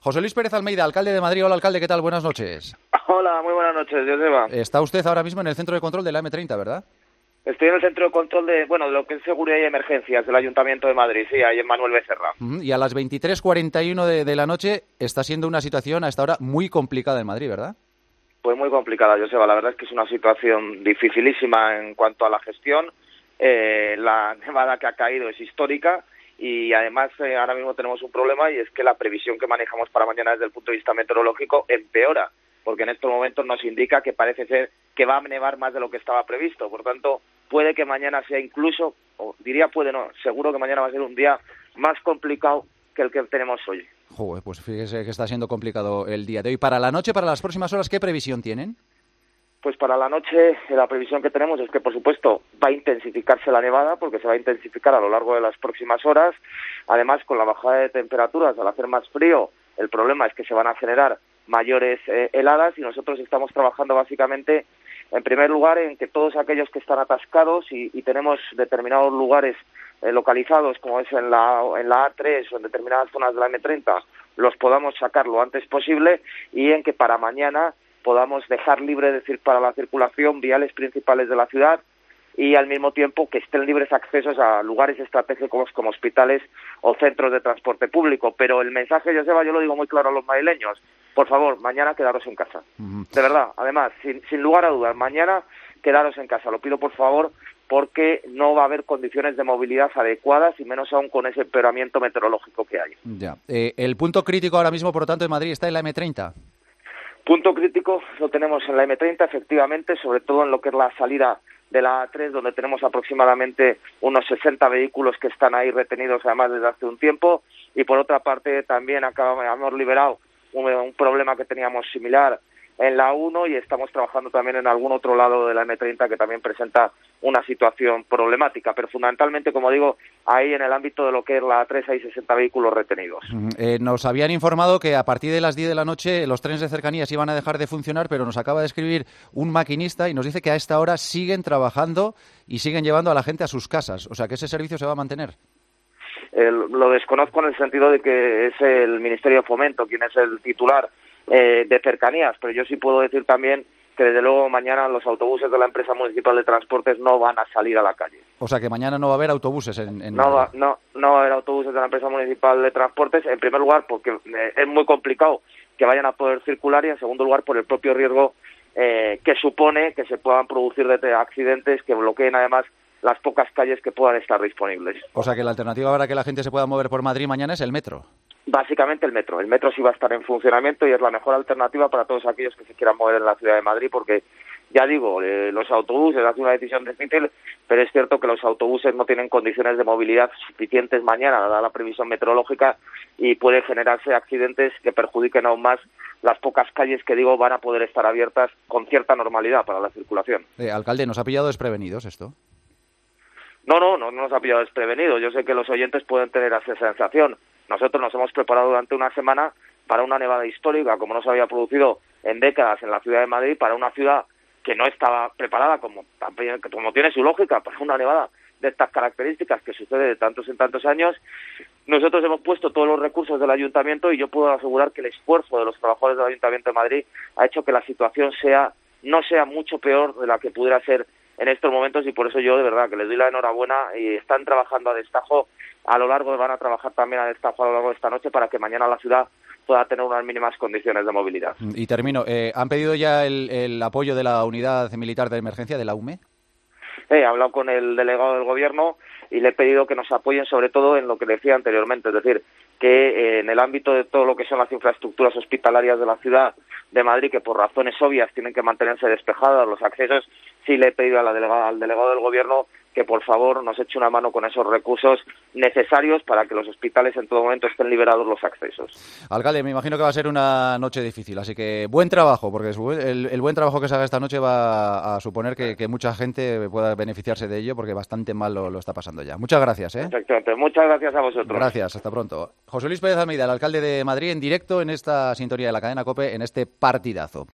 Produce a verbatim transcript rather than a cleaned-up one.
José Luis Pérez Almeida, alcalde de Madrid. Hola, alcalde, ¿qué tal? Buenas noches. Hola, muy buenas noches, Joseba. Está usted ahora mismo en el centro de control de la eme treinta, ¿verdad? Estoy en el centro de control de, bueno, de lo que es seguridad y emergencias del Ayuntamiento de Madrid, sí, ahí en Manuel Becerra. Uh-huh. Y a las veintitrés cuarenta y uno de, de la noche está siendo una situación a esta hora muy complicada en Madrid, ¿verdad? Pues muy complicada, Joseba. La verdad es que es una situación dificilísima en cuanto a la gestión. Eh, la nevada que ha caído es histórica y además eh, ahora mismo tenemos un problema, y es que la previsión que manejamos para mañana desde el punto de vista meteorológico empeora, porque en estos momentos nos indica que parece ser que va a nevar más de lo que estaba previsto. Por tanto, puede que mañana sea incluso, o diría puede no, seguro que mañana va a ser un día más complicado que el que tenemos hoy. Joder, pues fíjese que está siendo complicado el día de hoy. Para la noche, para las próximas horas, ¿qué previsión tienen? Pues para la noche la previsión que tenemos es que, por supuesto, va a intensificarse la nevada, porque se va a intensificar a lo largo de las próximas horas. Además, con la bajada de temperaturas, al hacer más frío, el problema es que se van a generar mayores eh, heladas, y nosotros estamos trabajando básicamente, en primer lugar, en que todos aquellos que están atascados y, y tenemos determinados lugares eh, localizados, como es en la, en la A tres o en determinadas zonas de la eme treinta, los podamos sacar lo antes posible, y en que para mañana podamos dejar libre decir para la circulación viales principales de la ciudad, y al mismo tiempo que estén libres accesos a lugares estratégicos como hospitales o centros de transporte público. Pero el mensaje, Joseba, yo lo digo muy claro a los madrileños: por favor, mañana quedaros en casa. Uh-huh. De verdad, además, sin, sin lugar a dudas, mañana quedaros en casa. Lo pido por favor, porque no va a haber condiciones de movilidad adecuadas, y menos aún con ese empeoramiento meteorológico que hay. Ya. Eh, el punto crítico ahora mismo, por lo tanto, en Madrid está en la eme treinta. Punto crítico lo tenemos en la eme treinta, efectivamente, sobre todo en lo que es la salida de la A tres, donde tenemos aproximadamente unos sesenta vehículos que están ahí retenidos, además, desde hace un tiempo. Y por otra parte, también acabamos, hemos liberado un, un problema que teníamos similar en la uno, y estamos trabajando también en algún otro lado de la eme treinta que también presenta una situación problemática. Pero fundamentalmente, como digo, ahí en el ámbito de lo que es la A tres hay sesenta vehículos retenidos. Eh, nos habían informado que a partir de las diez de la noche los trenes de cercanías iban a dejar de funcionar, pero nos acaba de escribir un maquinista y nos dice que a esta hora siguen trabajando y siguen llevando a la gente a sus casas. O sea, que ese servicio se va a mantener. Eh, lo desconozco en el sentido de que es el Ministerio de Fomento quien es el titular eh, de cercanías, pero yo sí puedo decir también que desde luego mañana los autobuses de la empresa municipal de transportes no van a salir a la calle. O sea que mañana no va a haber autobuses en, en... No va, no, no va a haber autobuses de la empresa municipal de transportes, en primer lugar porque eh, es muy complicado que vayan a poder circular, y en segundo lugar por el propio riesgo eh, que supone que se puedan producir de accidentes que bloqueen además las pocas calles que puedan estar disponibles. O sea que la alternativa para que la gente se pueda mover por Madrid mañana es el metro. Básicamente el metro. El metro sí va a estar en funcionamiento y es la mejor alternativa para todos aquellos que se quieran mover en la ciudad de Madrid, porque, ya digo, eh, los autobuses hacen una decisión difícil, pero es cierto que los autobuses no tienen condiciones de movilidad suficientes mañana, dada la previsión meteorológica, y puede generarse accidentes que perjudiquen aún más las pocas calles que, digo, van a poder estar abiertas con cierta normalidad para la circulación. Eh, alcalde, ¿nos ha pillado desprevenidos esto? No, no, no nos ha pillado desprevenidos. Yo sé que los oyentes pueden tener esa sensación. Nosotros nos hemos preparado durante una semana para una nevada histórica, como no se había producido en décadas en la ciudad de Madrid, para una ciudad que no estaba preparada, como, como tiene su lógica, para una nevada de estas características que sucede de tantos en tantos años. Nosotros hemos puesto todos los recursos del Ayuntamiento, y yo puedo asegurar que el esfuerzo de los trabajadores del Ayuntamiento de Madrid ha hecho que la situación sea no sea mucho peor de la que pudiera ser en estos momentos, y por eso yo de verdad que les doy la enhorabuena, y están trabajando a destajo a lo largo, van a trabajar también a destajo a lo largo de esta noche para que mañana la ciudad pueda tener unas mínimas condiciones de movilidad. Y termino, eh, ¿han pedido ya el, el apoyo de la Unidad Militar de Emergencia de la U M E? He hablado con el delegado del Gobierno y le he pedido que nos apoyen sobre todo en lo que decía anteriormente, es decir, que eh, en el ámbito de todo lo que son las infraestructuras hospitalarias de la ciudad de Madrid, que por razones obvias tienen que mantenerse despejadas los accesos, sí le he pedido a la delegada, al delegado del Gobierno que por favor nos eche una mano con esos recursos necesarios para que los hospitales en todo momento estén liberados los accesos. Alcalde, me imagino que va a ser una noche difícil, así que buen trabajo, porque el, el buen trabajo que se haga esta noche va a suponer que, que mucha gente pueda beneficiarse de ello, porque bastante mal lo, lo está pasando ya. Muchas gracias. ¿eh? Exactamente, muchas gracias a vosotros. Gracias, hasta pronto. José Luis Pérez Almeida, el alcalde de Madrid, en directo en esta sintonía de la cadena COPE, en este partidazo.